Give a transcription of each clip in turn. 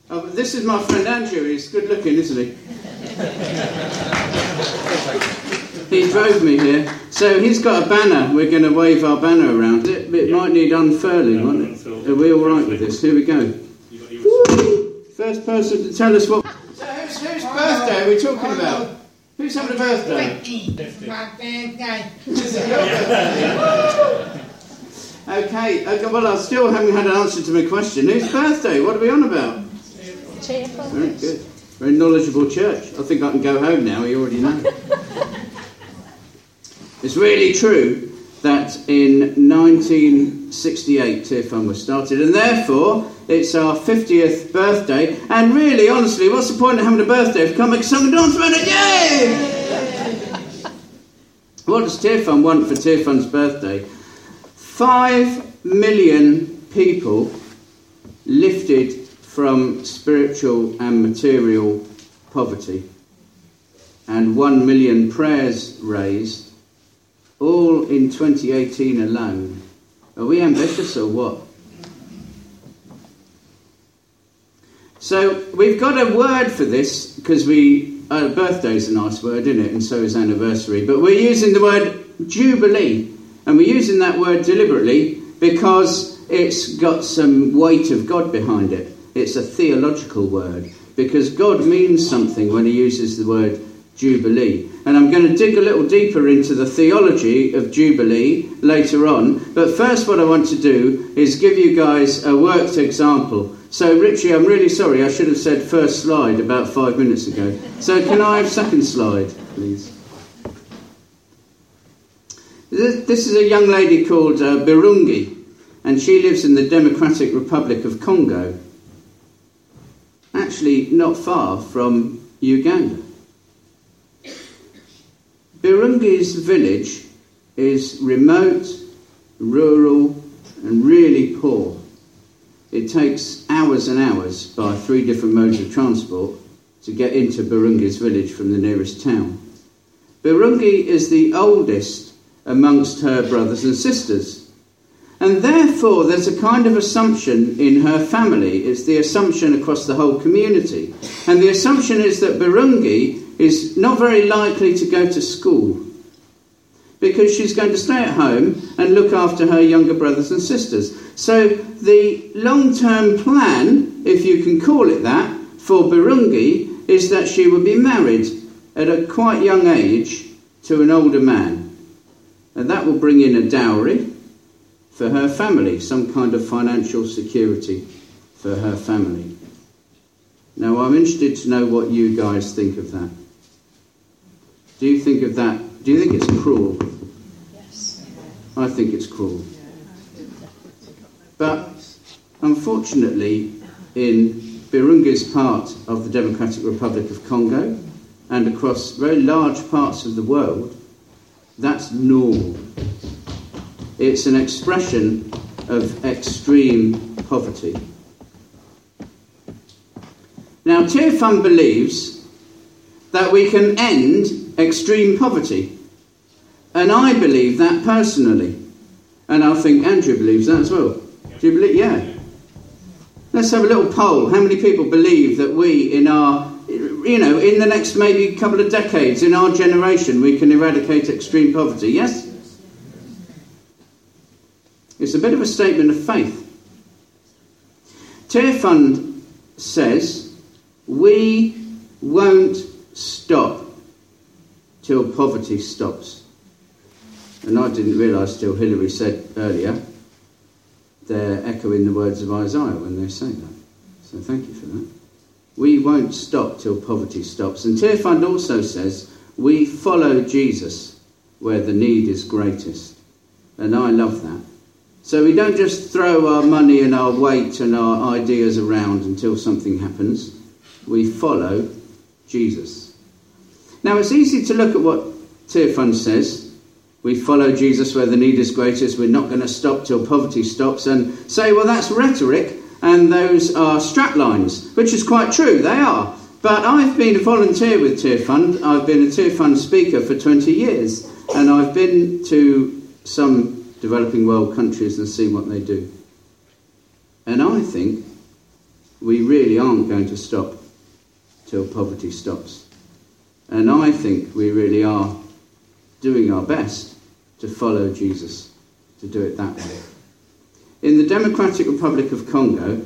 Oh, this is my friend Andrew. He's good looking, isn't he? He drove me here. So he's got a banner. We're going to wave our banner around. It might need unfurling, won't it? Are we all right with this? Here we go. First person to tell us what... So whose birthday are we talking about? Who's having a birthday? Is it your birthday? Okay, well, I still haven't had an answer to my question. Whose birthday? What are we on about? Very good. Very knowledgeable church. I think I can go home now, you already know. It's really true that in 1968 Tear Fund was started, and therefore it's our 50th birthday. And really, honestly, what's the point of having a birthday if you can't make a song and dance about it? Yay! What does Tear Fund want for Tear Fund's birthday? 5 million people lifted from spiritual and material poverty, and 1 million prayers raised, all in 2018 alone. Are we ambitious or what? So we've got a word for this, because birthday is a nice word, isn't it? And so is anniversary. But we're using the word jubilee, and we're using that word deliberately because it's got some weight of God behind it. It's a theological word, because God means something when he uses the word Jubilee. And I'm going to dig a little deeper into the theology of Jubilee later on. But first what I want to do is give you guys a worked example. So Richie, I'm really sorry, I should have said first slide about 5 minutes ago. So can I have second slide, please? This is a young lady called Birungi, and she lives in the Democratic Republic of Congo. Actually, not far from Uganda. Birungi's village is remote, rural, and really poor. It takes hours and hours by 3 different modes of transport to get into Birungi's village from the nearest town. Birungi is the oldest amongst her brothers and sisters. And therefore, there's a kind of assumption in her family. It's the assumption across the whole community. And the assumption is that Birungi is not very likely to go to school, because she's going to stay at home and look after her younger brothers and sisters. So the long-term plan, if you can call it that, for Birungi is that she would be married at a quite young age to an older man. And that will bring in a dowry for her family, some kind of financial security for her family. Now, I'm interested to know what you guys think of that. Do you think of that? Do you think it's cruel? Yes. I think it's cruel. But unfortunately, in Birungi's part of the Democratic Republic of Congo and across very large parts of the world, that's normal. It's an expression of extreme poverty. Now, Tear Fund believes that we can end extreme poverty. And I believe that personally. And I think Andrew believes that as well. Do you believe? Yeah. Let's have a little poll. How many people believe that we, in the next maybe couple of decades, in our generation, we can eradicate extreme poverty? Yes? It's a bit of a statement of faith. Tear Fund says we won't stop till poverty stops. And I didn't realise till Hillary said earlier, they're echoing the words of Isaiah when they say that. So thank you for that. We won't stop till poverty stops. And Tear Fund also says we follow Jesus where the need is greatest. And I love that. So we don't just throw our money and our weight and our ideas around until something happens. We follow Jesus. Now, it's easy to look at what Tear Fund says. We follow Jesus where the need is greatest. We're not going to stop till poverty stops, and say, well, that's rhetoric and those are straplines, which is quite true. They are. But I've been a volunteer with Tear Fund. I've been a Tear Fund speaker for 20 years, and I've been to some developing world countries and seen what they do. And I think we really aren't going to stop till poverty stops. And I think we really are doing our best to follow Jesus, to do it that way. In the Democratic Republic of Congo,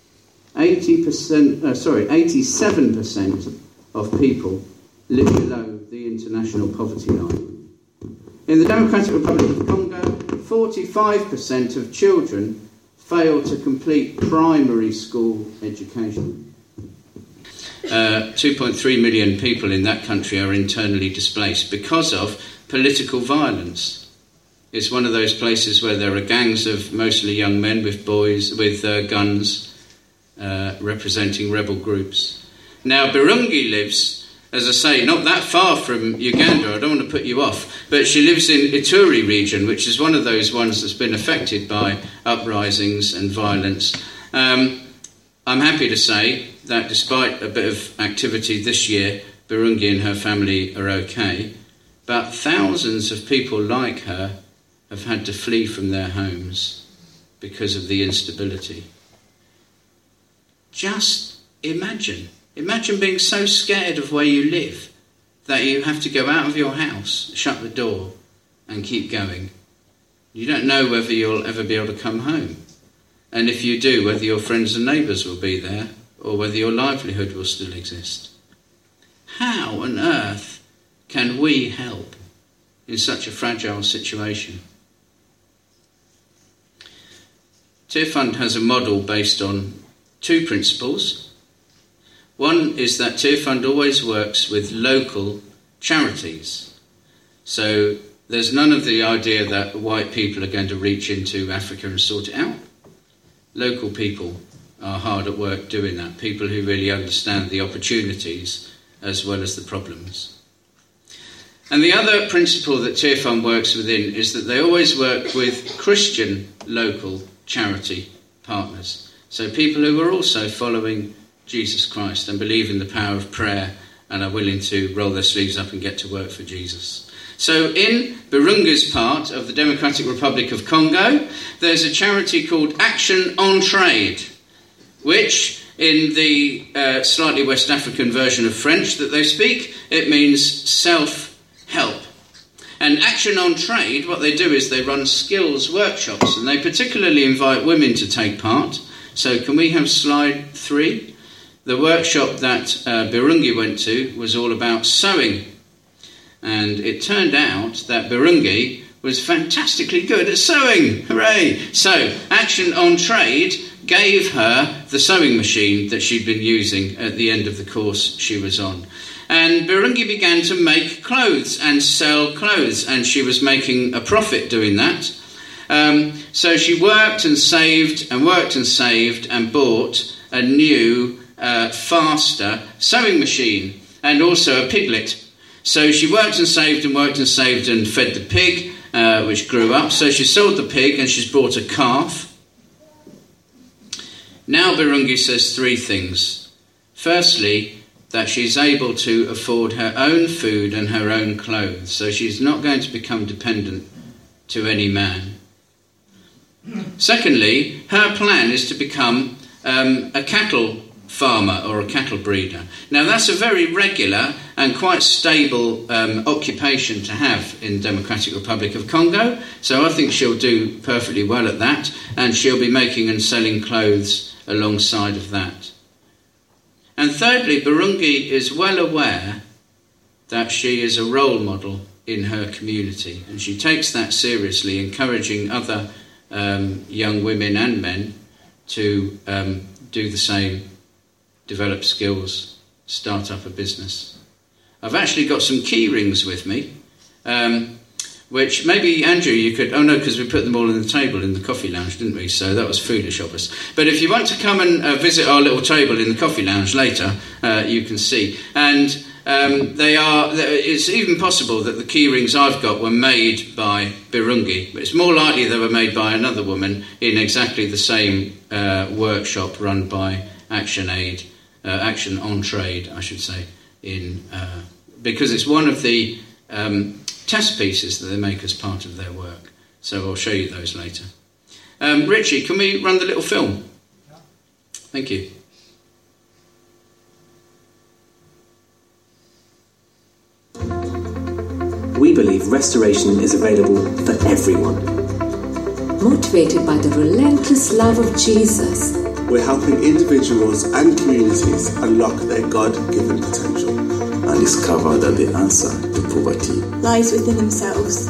87% of people live below the international poverty line. In the Democratic Republic of Congo, 45% of children fail to complete primary school education. 2.3 million people in that country are internally displaced because of political violence. It's one of those places where there are gangs of mostly young men with guns representing rebel groups. Now, Birungi lives, as I say, not that far from Uganda. I don't want to put you off, but she lives in Ituri region, which is one of those ones that's been affected by uprisings and violence. I'm happy to say that despite a bit of activity this year, Birungi and her family are okay, but thousands of people like her have had to flee from their homes because of the instability. Just imagine being so scared of where you live that you have to go out of your house, shut the door, and keep going. You don't know whether you'll ever be able to come home. And if you do, whether your friends and neighbours will be there, or whether your livelihood will still exist. How on earth can we help in such a fragile situation? Tearfund has a model based on two principles. One is that Tearfund always works with local charities. So there's none of the idea that white people are going to reach into Africa and sort it out. Local people are hard at work doing that, people who really understand the opportunities as well as the problems. And the other principle that Tearfund works within is that they always work with Christian local charity partners. So people who are also following Jesus Christ and believe in the power of prayer and are willing to roll their sleeves up and get to work for Jesus. So in Birungi's part of the Democratic Republic of Congo, there's a charity called Action on Trade, which in the slightly West African version of French that they speak, it means self-help. And Action on Trade, what they do is they run skills workshops, and they particularly invite women to take part. So can we have slide 3? The workshop that Birungi went to was all about sewing. And it turned out that Birungi was fantastically good at sewing. Hooray! So Action on Trade gave her the sewing machine that she'd been using at the end of the course she was on. And Birungi began to make clothes and sell clothes, and she was making a profit doing that. So she worked and saved and bought a new, faster sewing machine and also a piglet. So she worked and saved and fed the pig, which grew up. So she sold the pig and she's bought a calf. Now Birungi says 3 things. Firstly, that she's able to afford her own food and her own clothes. So she's not going to become dependent to any man. Secondly, her plan is to become a cattle farmer or a cattle breeder. Now that's a very regular and quite stable occupation to have in Democratic Republic of Congo. So I think she'll do perfectly well at that, and she'll be making and selling clothes alongside of that. And thirdly, Birungi is well aware that she is a role model in her community, and she takes that seriously, encouraging other young women and men to do the same, develop skills, start up a business. I've actually got some key rings with me, which maybe, Andrew, you could... Oh, no, because we put them all on the table in the coffee lounge, didn't we? So that was foolish of us. But if you want to come and visit our little table in the coffee lounge later, you can see. And they are... It's even possible that the key rings I've got were made by Birungi, but it's more likely they were made by another woman in exactly the same workshop run by Action on Trade, I should say, because it's one of the test pieces that they make as part of their work. So I'll show you those later. Richie, can we run the little film? Thank you. we believe restoration is available for everyone. Motivated by the relentless love of Jesus, we're helping individuals and communities unlock their God-given potential and discover that the answer to poverty lies within themselves.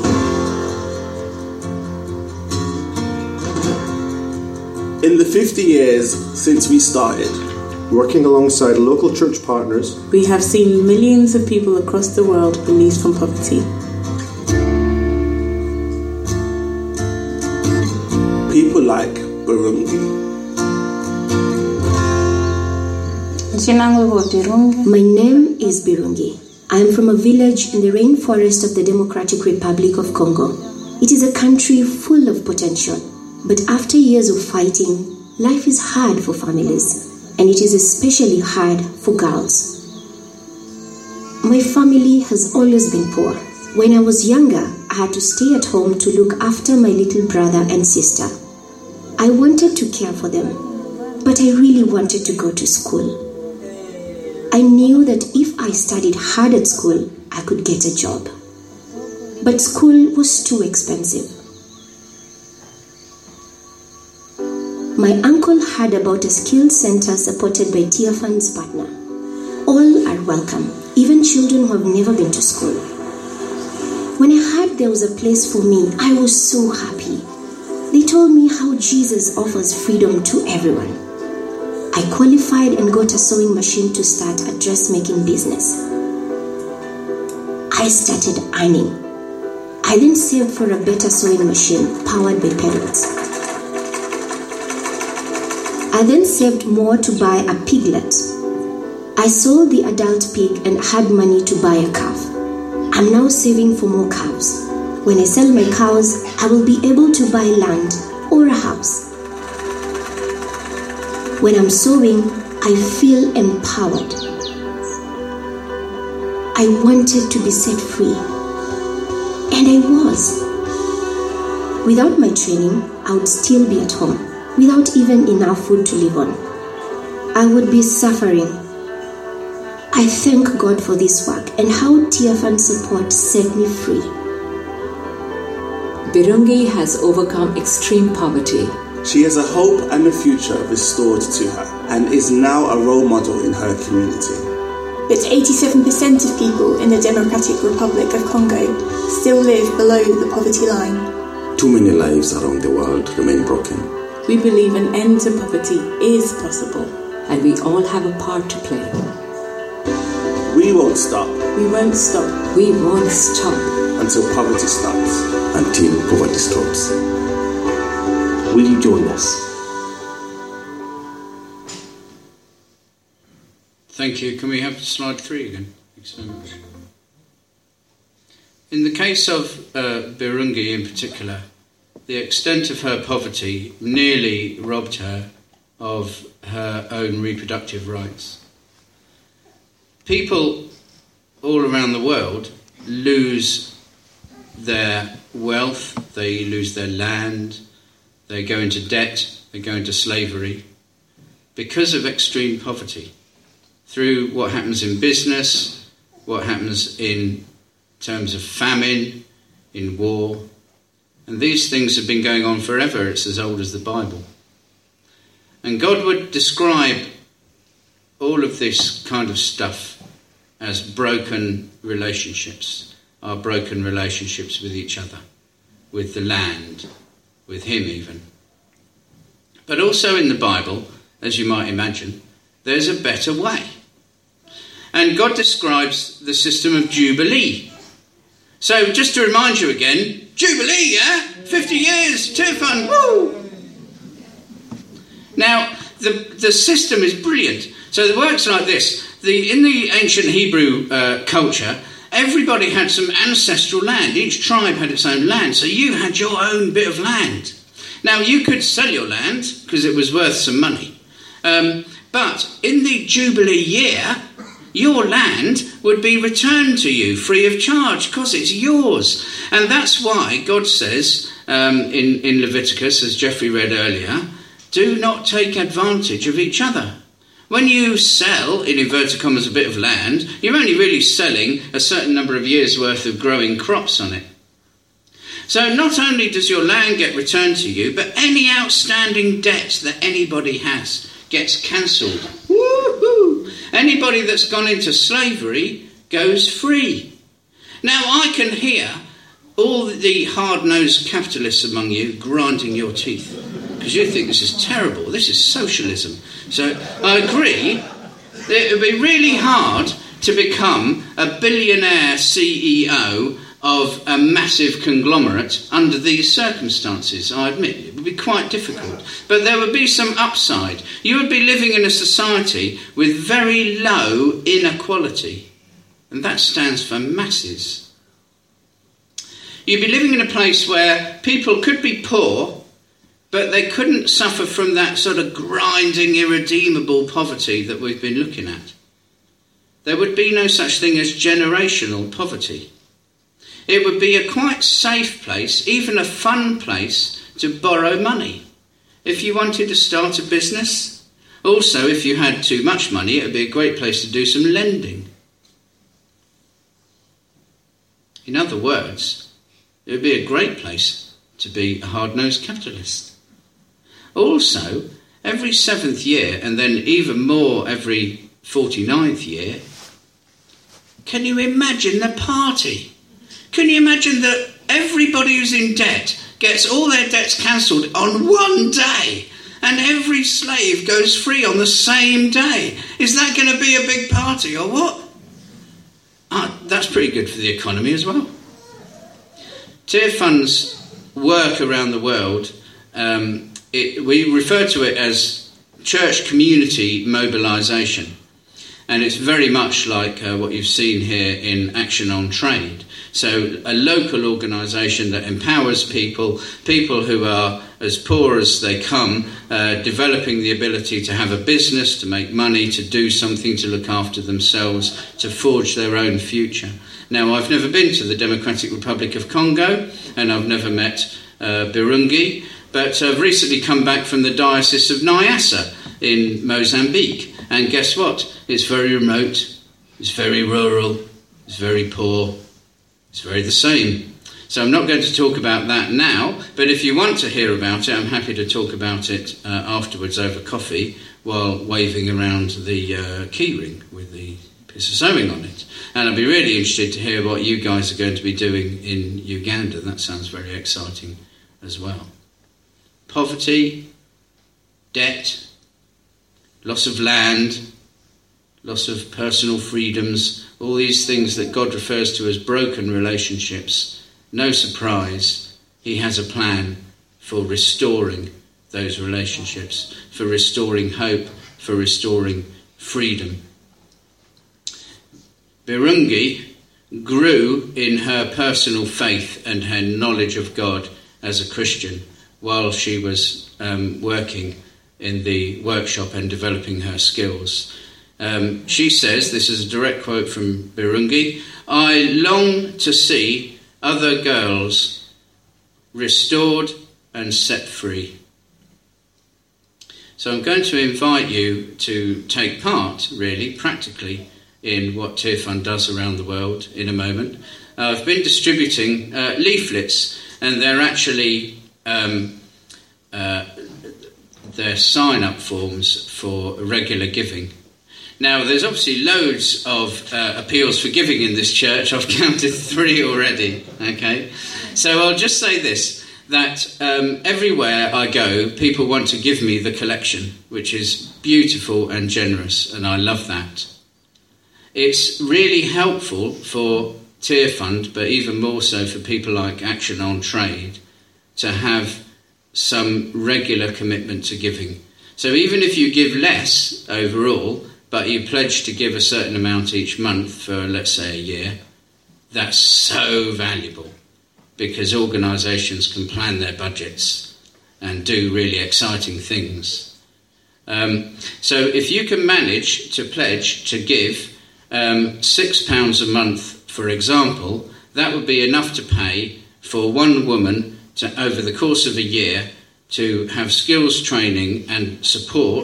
In the 50 years since we started, working alongside local church partners, we have seen millions of people across the world released from poverty. People like Birungi. My name is Birungi. I am from a village in the rainforest of the Democratic Republic of Congo. It is a country full of potential, but after years of fighting, life is hard for families, and it is especially hard for girls. My family has always been poor. When I was younger, I had to stay at home to look after my little brother and sister. I wanted to care for them, but I really wanted to go to school. I knew that if I studied hard at school, I could get a job. But school was too expensive. My uncle heard about a skills center supported by Tearfund's partner. All are welcome, even children who have never been to school. When I heard there was a place for me, I was so happy. They told me how Jesus offers freedom to everyone. I qualified and got a sewing machine to start a dressmaking business. I started ironing. I then saved for a better sewing machine powered by pedals. I then saved more to buy a piglet. I sold the adult pig and had money to buy a calf. I'm now saving for more cows. When I sell my cows, I will be able to buy land or a house. When I'm sewing, I feel empowered. I wanted to be set free. And I was. Without my training, I would still be at home, without even enough food to live on. I would be suffering. I thank God for this work and how Tearfund support set me free. Birungi has overcome extreme poverty. She has a hope and a future restored to her and is now a role model in her community. But 87% of people in the Democratic Republic of Congo still live below the poverty line. Too many lives around the world remain broken. We believe an end to poverty is possible. And we all have a part to play. We won't stop. We won't stop. We won't stop. Until poverty stops. Until poverty stops. Will you join us? Thank you. Can we have slide 3 again? Thanks so much. In the case of Birungi in particular, the extent of her poverty nearly robbed her of her own reproductive rights. People all around the world lose their wealth, they lose their land, they go into debt, they go into slavery because of extreme poverty. Through what happens in business, what happens in terms of famine, in war. And these things have been going on forever. It's as old as the Bible. And God would describe all of this kind of stuff as broken relationships, our broken relationships with each other, with the land, with him even. But also in the Bible, as you might imagine, there's a better way. And God describes the system of Jubilee. So just to remind you again, Jubilee, yeah? 50 years, Tearfund, woo! Now, the system is brilliant. So it works like this. In the ancient Hebrew culture, everybody had some ancestral land. Each tribe had its own land. So you had your own bit of land. Now, you could sell your land because it was worth some money. But in the Jubilee year, your land would be returned to you free of charge because it's yours. And that's why God says in Leviticus, as Jeffrey read earlier, do not take advantage of each other. When you sell, in inverted commas, a bit of land, you're only really selling a certain number of years' worth of growing crops on it. So not only does your land get returned to you, but any outstanding debt that anybody has gets cancelled. Woohoo! Anybody that's gone into slavery goes free. Now I can hear all the hard-nosed capitalists among you grinding your teeth, because you think this is terrible, this is socialism. So I agree, it would be really hard to become a billionaire CEO of a massive conglomerate under these circumstances. I admit it would be quite difficult, but there would be some upside. You would be living in a society with very low inequality, and that stands for masses. You'd be living in a place where people could be poor, but they couldn't suffer from that sort of grinding, irredeemable poverty that we've been looking at. There would be no such thing as generational poverty. It would be a quite safe place, even a fun place, to borrow money if you wanted to start a business. Also, if you had too much money, it would be a great place to do some lending. In other words, it would be a great place to be a hard-nosed capitalist. Also, every 7th year, and then even more every 49th year, can you imagine the party? Can you imagine that everybody who's in debt gets all their debts cancelled on one day, and every slave goes free on the same day? Is that going to be a big party or what? That's pretty good for the economy as well. Tearfund's work around the world, we refer to it as church community mobilisation. And it's very much like what you've seen here in Action on Trade. So a local organisation that empowers people who are as poor as they come, developing the ability to have a business, to make money, to do something, to look after themselves, to forge their own future. Now, I've never been to the Democratic Republic of Congo, and I've never met Birungi, but I've recently come back from the Diocese of Nyassa in Mozambique. And guess what? It's very remote, it's very rural, it's very poor, it's very the same. So I'm not going to talk about that now, but if you want to hear about it, I'm happy to talk about it afterwards over coffee while waving around the keyring with the piece of sewing on it. And I'd be really interested to hear what you guys are going to be doing in Uganda. That sounds very exciting as well. Poverty, debt, loss of land, loss of personal freedoms, all these things that God refers to as broken relationships. No surprise, he has a plan for restoring those relationships, for restoring hope, for restoring freedom. Birungi grew in her personal faith and her knowledge of God as a Christian while she was working in the workshop and developing her skills. She says, this is a direct quote from Birungi, "I long to see other girls restored and set free." So I'm going to invite you to take part, really, practically, in what Tearfund does around the world in a moment. I've been distributing leaflets, and they're actually they're sign-up forms for regular giving. Now, there's obviously loads of appeals for giving in this church. I've counted 3 already, okay? So I'll just say this, that everywhere I go, people want to give me the collection, which is beautiful and generous, and I love that. It's really helpful for Tearfund, but even more so for people like Action on Trade, to have some regular commitment to giving. So even if you give less overall, but you pledge to give a certain amount each month for, let's say, a year, that's so valuable, because organisations can plan their budgets and do really exciting things. So if you can manage to pledge to give £6 a month, for example, that would be enough to pay for one woman to, over the course of a year, to have skills training and support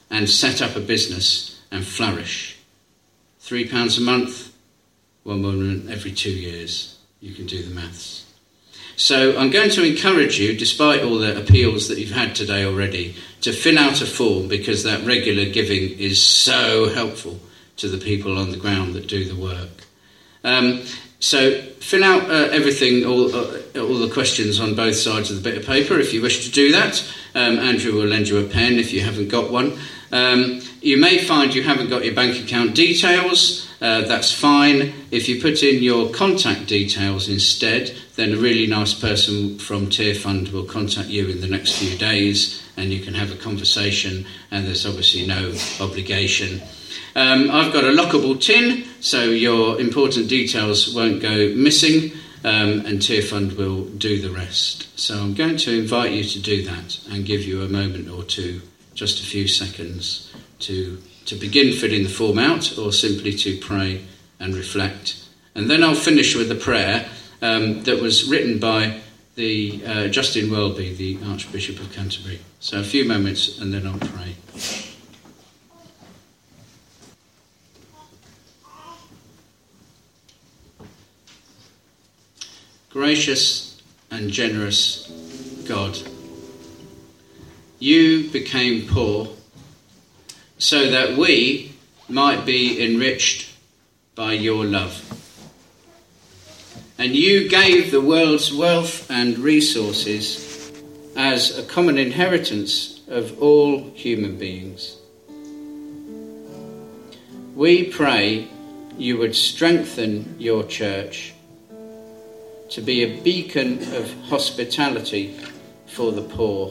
and set up a business and flourish. £3 a month, £1 million every 2 years. You can do the maths. So I'm going to encourage you, despite all the appeals that you've had today already, to fill out a form, because that regular giving is so helpful to the people on the ground that do the work. So fill out everything, all the questions on both sides of the bit of paper if you wish to do that. Andrew will lend you a pen if you haven't got one. You may find you haven't got your bank account details. That's fine. If you put in your contact details instead, then a really nice person from Tear Fund will contact you in the next few days and you can have a conversation, and there's obviously no obligation. I've got a lockable tin, so your important details won't go missing, and Tear Fund will do the rest. So I'm going to invite you to do that and give you a moment or two, just a few seconds, to begin filling the form out, or simply to pray and reflect. And then I'll finish with a prayer that was written by the Justin Welby, the Archbishop of Canterbury. So a few moments and then I'll pray. Gracious and generous God, you became poor so that we might be enriched by your love. And you gave the world's wealth and resources as a common inheritance of all human beings. We pray you would strengthen your church to be a beacon of hospitality for the poor.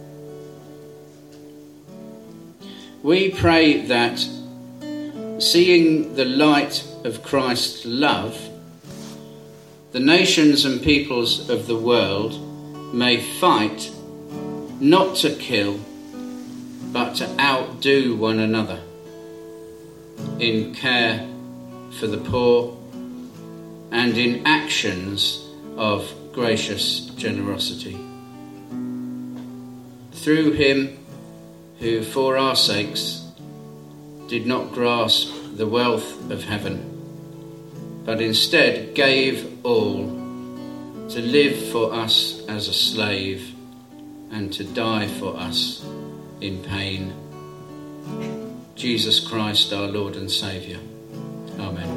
We pray that, seeing the light of Christ's love, the nations and peoples of the world may fight not to kill, but to outdo one another in care for the poor and in actions of gracious generosity. Through him who for our sakes did not grasp the wealth of heaven, but instead gave all, to live for us as a slave and to die for us in pain. Jesus Christ, our Lord and Saviour. Amen.